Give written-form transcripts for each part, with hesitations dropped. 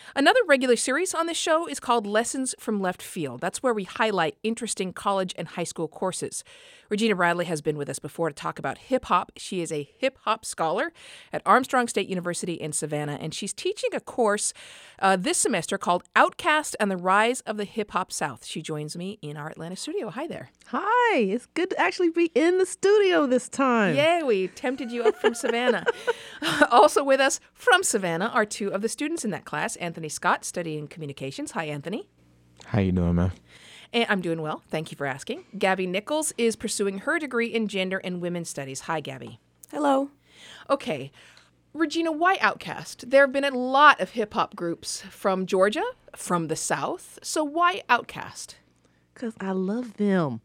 Another regular series on this show is called Lessons from Left Field. That's where we highlight interesting college and high school courses. Regina Bradley has been with us before to talk about hip-hop. She is a hip-hop scholar at Armstrong State University in Savannah, and she's teaching a course this semester called Outkast and the Rise of the Hip-Hop South. She joins me in our Atlanta studio. Hi there. Hi. It's good to actually be in the studio this time. Yay, we tempted you up from Savannah. Also with us from Savannah are two of the students in that class, Anthony Scott, studying communications. Hi, Anthony. How you doing, man? And I'm doing well. Thank you for asking. Gabby Nichols is pursuing her degree in gender and women's studies. Hi, Gabby. Hello. Okay. Regina, why Outkast? There have been a lot of hip-hop groups from Georgia, from the South. So why Outkast? Because I love them.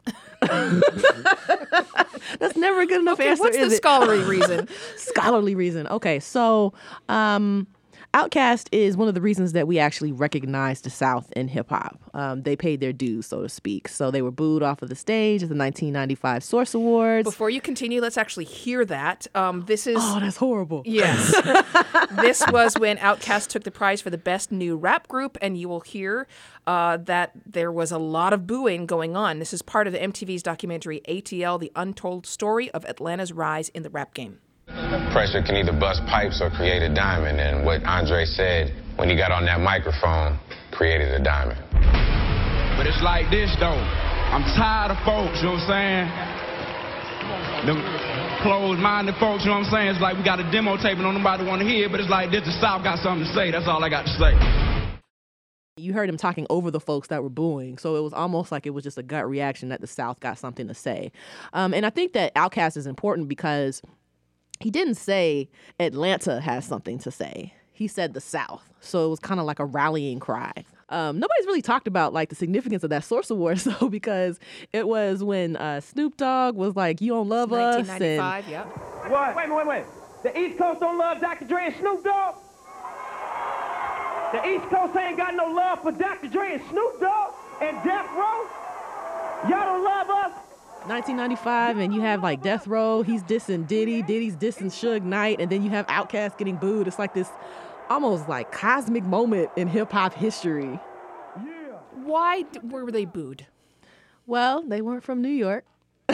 That's never a good enough answer, what's the scholarly reason? Scholarly reason. Okay, so Outkast is one of the reasons that we actually recognize the South in hip-hop. They paid their dues, so to speak. So they were booed off of the stage at the 1995 Source Awards. Before you continue, let's actually hear that. This is... Oh, that's horrible. Yes. This was when Outkast took the prize for the best new rap group, and you will hear that there was a lot of booing going on. This is part of the MTV's documentary ATL, The Untold Story of Atlanta's Rise in the Rap Game. Pressure can either bust pipes or create a diamond, and what Andre said when he got on that microphone created a diamond. But it's like this, though. I'm tired of folks, you know what I'm saying? Them closed-minded folks, you know what I'm saying? It's like we got a demo tape and don't nobody want to hear it, but it's like this, the South got something to say. That's all I got to say. You heard him talking over the folks that were booing, so it was almost like it was just a gut reaction that the South got something to say. And I think that Outkast is important because he didn't say Atlanta has something to say. He said the South. So it was kind of like a rallying cry. Nobody's really talked about like the significance of that Source Awards though, because it was when Snoop Dogg was like, "You don't love us." 1995, yeah. What? Wait. The East Coast don't love Dr. Dre and Snoop Dogg? The East Coast ain't got no love for Dr. Dre and Snoop Dogg and Death Row? Y'all don't love us? 1995, and you have like Death Row, he's dissing Diddy, Diddy's dissing Suge Knight, and then you have Outkast getting booed. It's like this almost like cosmic moment in hip-hop history. Yeah. Why were they booed? Well, they weren't from New York.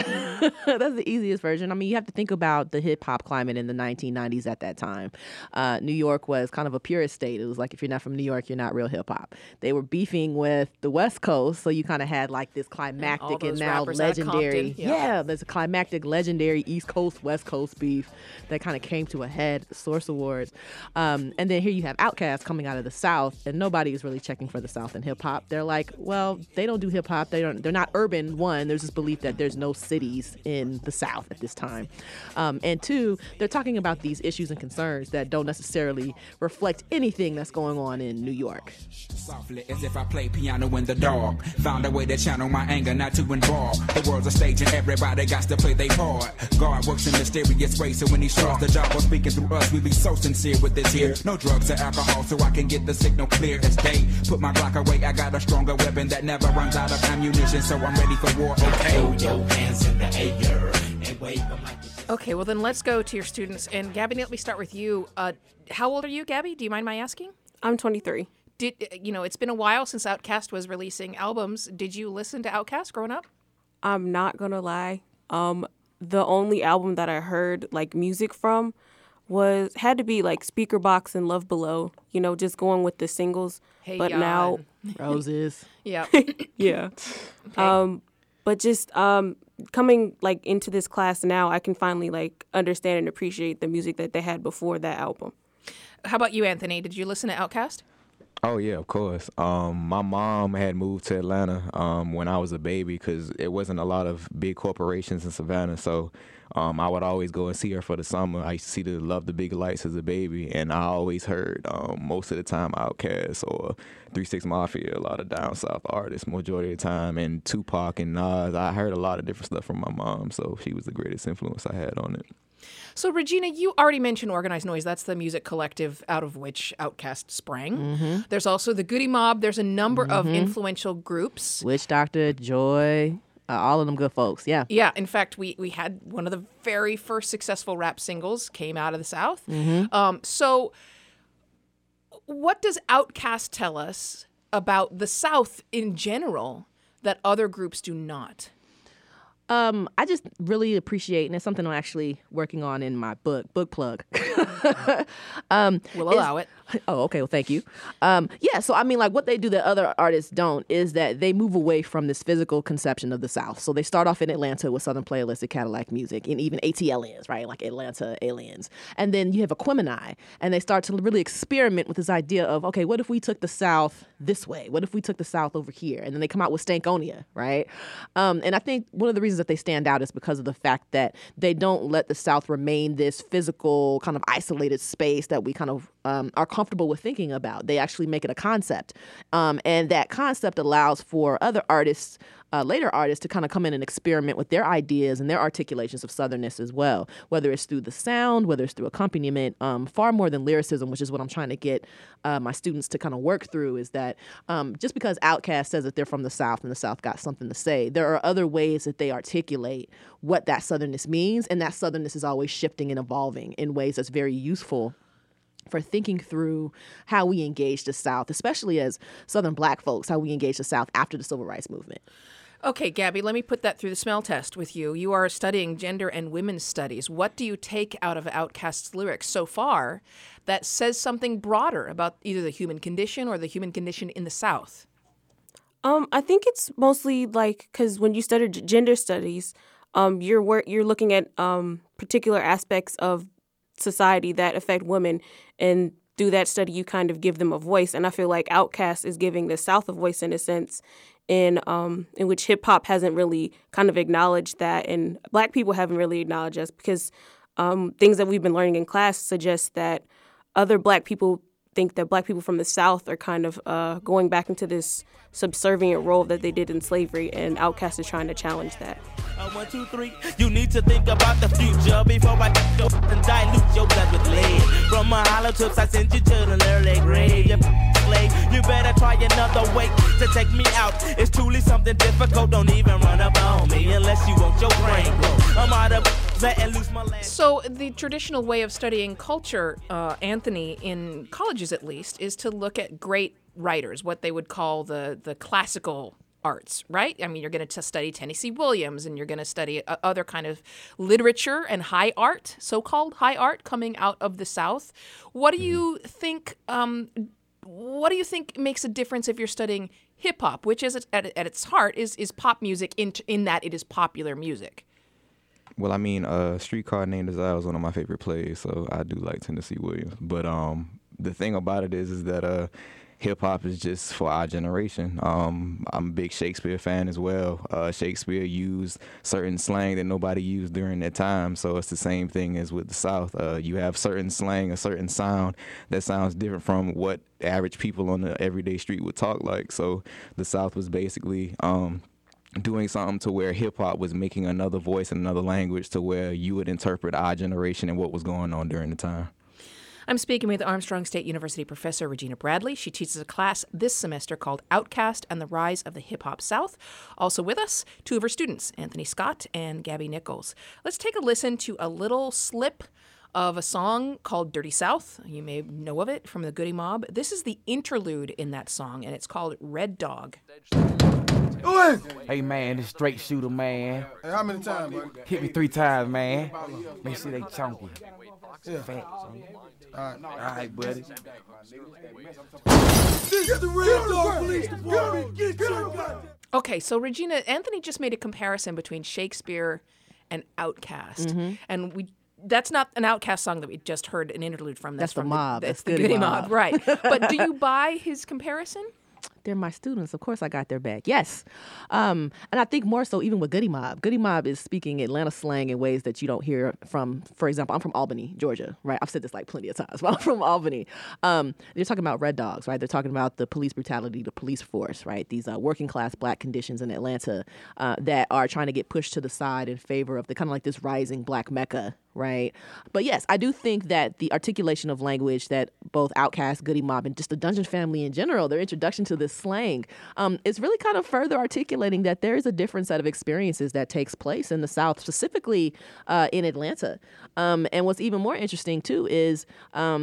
That's the easiest version. I mean, you have to think about the hip-hop climate in the 1990s at that time. New York was kind of a purist state. It was like, if you're not from New York, you're not real hip-hop. They were beefing with the West Coast, so you kind of had like this climactic and now legendary. Yeah, there's a climactic, legendary East Coast, West Coast beef that kind of came to a head at the Source Awards. And then here you have Outkast coming out of the South, and nobody is really checking for the South in hip-hop. They're like, well, they don't do hip-hop. They're not urban, one. There's this belief that there's no cities in the South at this time. And two, they're talking about these issues and concerns that don't necessarily reflect anything that's going on in New York. Softly, as if I play piano in the dark. Found a way to channel my anger, not to involve. The world's a stage and everybody got to play their part. God works in mysterious ways, so when he starts the job of speaking through us, we be so sincere with this here. No drugs or alcohol, so I can get the signal clear as day. Put my Glock away, I got a stronger weapon that never runs out of ammunition, so I'm ready for war, okay? Throw your hands in the air and wave them like... Okay, well then let's go to your students. And Gabby, let me start with you. How old are you, Gabby? Do you mind my asking? I'm 23. It's been a while since Outkast was releasing albums. Did you listen to Outkast growing up? I'm not going to lie. The only album that I heard like music from had to be like Speaker Box and Love Below, just going with the singles. Hey, but Jan. now Roses. Yeah. Yeah. Okay. But just coming like into this class now, I can finally like understand and appreciate the music that they had before that album. How about you, Anthony? Did you listen to Outkast? Oh, yeah, of course. My mom had moved to Atlanta when I was a baby because it wasn't a lot of big corporations in Savannah. So I would always go and see her for the summer. I used to see the Love the Big Lights as a baby, and I always heard most of the time Outkast or 3 6 Mafia, a lot of down south artists majority of the time, and Tupac and Nas. I heard a lot of different stuff from my mom, so she was the greatest influence I had on it. So, Regina, you already mentioned Organized Noise. That's the music collective out of which Outkast sprang. Mm-hmm. There's also the Goody Mob. There's a number of influential groups. Witch Doctor, Joy, all of them good folks, yeah. Yeah, in fact, we had one of the very first successful rap singles came out of the South. Mm-hmm. So What does Outkast tell us about the South in general that other groups do not? I just really appreciate, and it's something I'm actually working on in my book plug. We'll allow it. Oh, okay. Well, thank you. So I mean, like what they do that other artists don't is that they move away from this physical conception of the South. So they start off in Atlanta with Southern Playalistic Cadillac music and even ATLiens, right? Like Atlanta Aliens. And then you have Aquemini, and they start to really experiment with this idea of, okay, what if we took the South this way? What if we took the South over here? And then they come out with Stankonia, right? And I think one of the reasons that they stand out is because of the fact that they don't let the South remain this physical kind of isolated space that we kind of are comfortable with thinking about. They actually make it a concept. And that concept allows for other artists, later artists, to kind of come in and experiment with their ideas and their articulations of Southernness as well, whether it's through the sound, whether it's through accompaniment, far more than lyricism, which is what I'm trying to get my students to kind of work through, is that just because Outkast says that they're from the South and the South got something to say, there are other ways that they articulate what that Southernness means, and that Southernness is always shifting and evolving in ways that's very useful for thinking through how we engage the South, especially as Southern Black folks, how we engage the South after the Civil Rights Movement. Okay, Gabby, let me put that through the smell test with you. You are studying gender and women's studies. What do you take out of Outkast's lyrics so far that says something broader about either the human condition or the human condition in the South? I think it's mostly like, because when you study gender studies, you're looking at particular aspects of society that affect women, and through that study you kind of give them a voice. And I feel like Outkast is giving the South a voice in a sense in which hip hop hasn't really kind of acknowledged that, and Black people haven't really acknowledged us, because things that we've been learning in class suggest that other Black people think that Black people from the South are kind of going back into this subservient role that they did in slavery, and Outkast is trying to challenge that. 1, 2, 3. You need to think about the future before I go and dilute your blood with lead. From my hollow tips, I send you to the early grave. You slave, you better try another way to take me out. It's truly something difficult. Don't even run up on me unless you want your brain blown. I'm out of letting loose my last. So the traditional way of studying culture, Anthony, in colleges at least, is to look at great writers, what they would call the classical arts, right? I mean, you're going to study Tennessee Williams, and you're going to study other kind of literature and high art, so-called high art, coming out of the South. What do you think? What do you think makes a difference if you're studying hip hop, which is at its heart is pop music in that it is popular music? Well, I mean, Streetcar Named Desire is one of my favorite plays, so I do like Tennessee Williams. But the thing about it is that hip-hop is just for our generation. I'm a big Shakespeare fan as well. Shakespeare used certain slang that nobody used during that time, so it's the same thing as with the South. You have certain slang, a certain sound that sounds different from what average people on the everyday street would talk like. So the South was basically doing something to where hip-hop was making another voice and another language to where you would interpret our generation and what was going on during the time. I'm speaking with Armstrong State University professor Regina Bradley. She teaches a class this semester called Outkast and the Rise of the Hip Hop South. Also with us, two of her students, Anthony Scott and Gabby Nichols. Let's take a listen to a little slip of a song called Dirty South. You may know of it from the Goody Mob. This is the interlude in that song, and it's called Red Dog. Hey man, this straight shooter, man. Hey, how many times, buddy? Hit me 3 times, man. Make sure they chunky. Yeah. Fat, All right, buddy. This is the Red Dog Police Department. Get your Okay, so Regina, Anthony just made a comparison between Shakespeare and Outkast. And that's not an Outkast song that we just heard an interlude from. That's from the Mob. That's the Goody Mob, right. But do you buy his comparison? They're my students. Of course I got their back. Yes. And I think more so even with Goody Mob. Goody Mob is speaking Atlanta slang in ways that you don't hear from, for example, I'm from Albany, Georgia, right? I've said this like plenty of times, but I'm from Albany. They're talking about red dogs, right? They're talking about the police brutality, the police force, right? These working class Black conditions in Atlanta that are trying to get pushed to the side in favor of the kind of like this rising Black Mecca, right? But yes, I do think that the articulation of language that both Outkast, Goody Mob, and just the Dungeon family in general, their introduction to this slang, is really kind of further articulating that there is a different set of experiences that takes place in the South, specifically in Atlanta. And what's even more interesting, too, is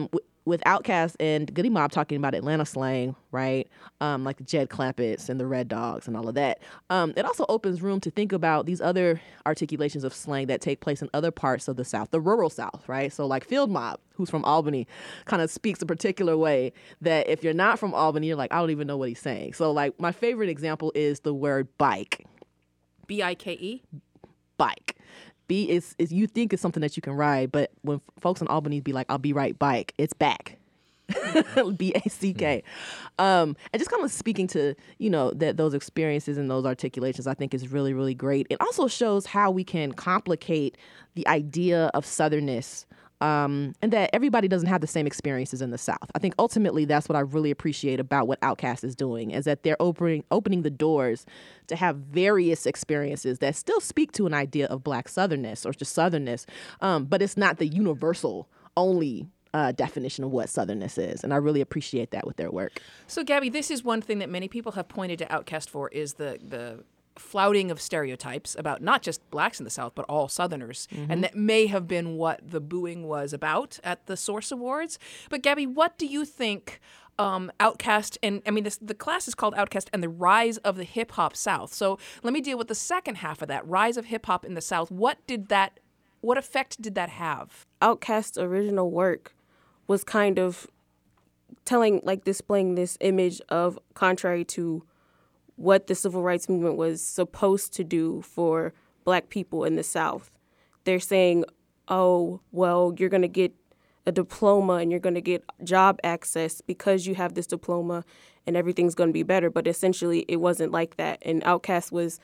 with Outkast and Goody Mob talking about Atlanta slang, right? Like the Jed Clampetts and the Red Dogs and all of that. It also opens room to think about these other articulations of slang that take place in other parts of the South, the rural South, right? So like Field Mob, who's from Albany, kind of speaks a particular way that if you're not from Albany, you're like, I don't even know what he's saying. So like my favorite example is the word bike. B-I-K-E? Bike. B is you think it's something that you can ride, but when folks in Albany be like, I'll be right bike, it's back. B-A-C-K. And just kind of speaking to, that those experiences and those articulations, I think is really, really great. It also shows how we can complicate the idea of Southernness, and that everybody doesn't have the same experiences in the South. I think ultimately that's what I really appreciate about what Outkast is doing, is that they're opening the doors to have various experiences that still speak to an idea of Black Southernness or just Southernness, but it's not the universal only definition of what Southernness is. And I really appreciate that with their work. So, Gabby, this is one thing that many people have pointed to Outkast for, is the flouting of stereotypes about not just blacks in the South, but all Southerners. Mm-hmm. And that may have been what the booing was about at the Source Awards. But Gabby, what do you think Outkast, and I mean, the class is called Outkast and the Rise of the Hip Hop South. So let me deal with the second half of that, Rise of Hip Hop in the South. What effect did that have? Outkast's original work was kind of displaying this image of, contrary to what the civil rights movement was supposed to do for Black people in the South. They're saying, oh, well, you're going to get a diploma and you're going to get job access because you have this diploma and everything's going to be better. But essentially it wasn't like that. And Outkast was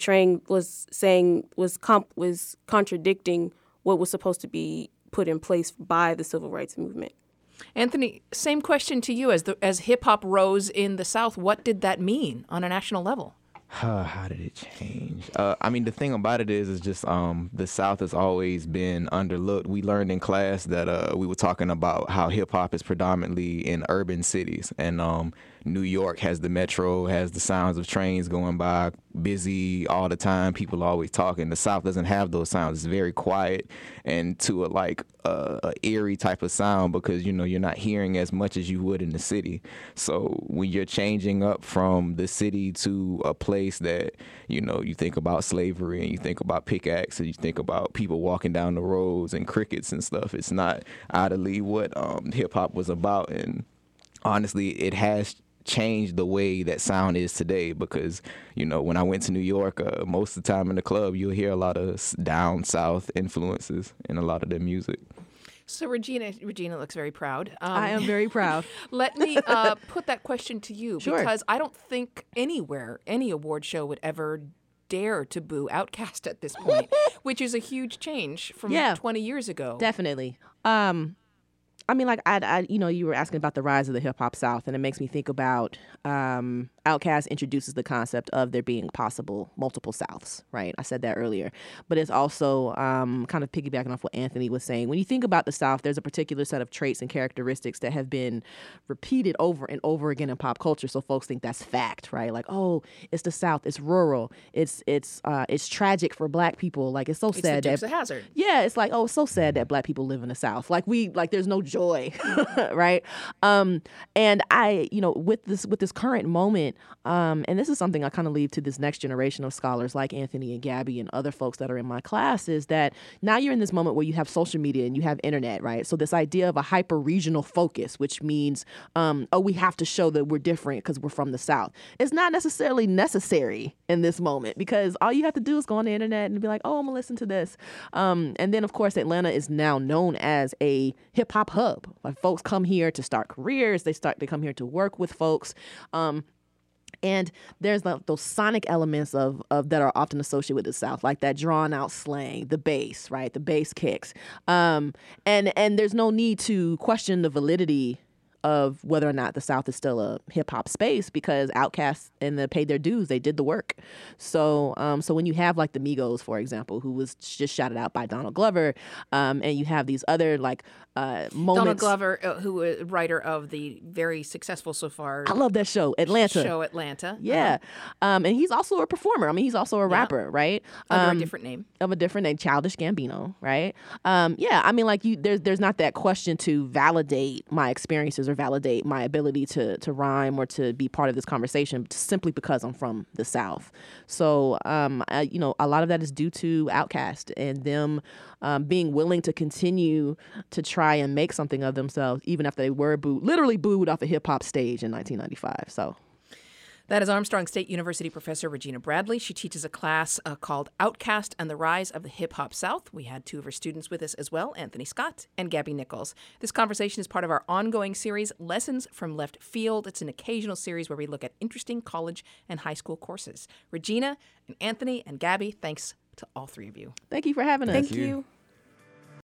contradicting what was supposed to be put in place by the civil rights movement. Anthony, same question to you. As hip-hop rose in the South, what did that mean on a national level? How did it change? I mean, the thing about it is just the South has always been underlooked. We learned in class that we were talking about how hip-hop is predominantly in urban cities. And New York has the metro, has the sounds of trains going by, busy all the time, people always talking. The South doesn't have those sounds. It's very quiet and to a eerie type of sound because, you're not hearing as much as you would in the city. So when you're changing up from the city to a place that, you think about slavery and you think about pickaxe and you think about people walking down the roads and crickets and stuff, it's not idly what hip-hop was about. And honestly, it has changed the way that sound is today because, when I went to New York, most of the time in the club, you'll hear a lot of down south influences in a lot of their music. So Regina looks very proud. I am very proud. Let me put that question to you because I don't think anywhere, any award show would ever dare to boo Outkast at this point, which is a huge change from 20 years ago. Definitely. I mean, you were asking about the rise of the hip hop South, and it makes me think about Outkast introduces the concept of there being possible multiple Souths, right? I said that earlier. But it's also kind of piggybacking off what Anthony was saying. When you think about the South, there's a particular set of traits and characteristics that have been repeated over and over again in pop culture. So folks think that's fact, right? Like, oh, it's the South, it's rural, it's tragic for Black people. Like, it's so sad that Dukes of Hazzard. Yeah, it's like, oh, it's so sad that Black people live in the South. Like there's no joy, right? And I, with this current moment, and this is something I kind of leave to this next generation of scholars like Anthony and Gabby and other folks that are in my class, is that now you're in this moment where you have social media and you have internet, right? So this idea of a hyper-regional focus, which means, we have to show that we're different because we're from the South, is not necessarily necessary in this moment because all you have to do is go on the internet and be like, oh, I'm gonna listen to this. And then, of course, Atlanta is now known as a hip-hop hub. Like, folks come here to start careers. They come here to work with folks. And there's those sonic elements of that are often associated with the South, like that drawn out slang, the bass, right? The bass kicks. And there's no need to question the validity of whether or not the South is still a hip hop space, because Outkast and the paid their dues, they did the work. So so when you have like the Migos, for example, who was just shouted out by Donald Glover, and you have these other like moments. Donald Glover, who is writer of the very successful so far. I love that show, Atlanta. Yeah. And he's also a performer. I mean, he's also a rapper, right? Under a different name. Of a different name, Childish Gambino, right? Yeah, I mean, like there's not that question to validate my experiences or validate my ability to rhyme or to be part of this conversation simply because I'm from the South. So, you know, a lot of that is due to Outkast and them being willing to continue to try and make something of themselves, even after they were literally booed off a hip hop stage in 1995. So. That is Armstrong State University professor Regina Bradley. She teaches a class called Outkast and the Rise of the Hip Hop South. We had two of her students with us as well, Anthony Scott and Gabby Nichols. This conversation is part of our ongoing series, Lessons from Left Field. It's an occasional series where we look at interesting college and high school courses. Regina and Anthony and Gabby, thanks to all three of you. Thank you for having us. Thank you.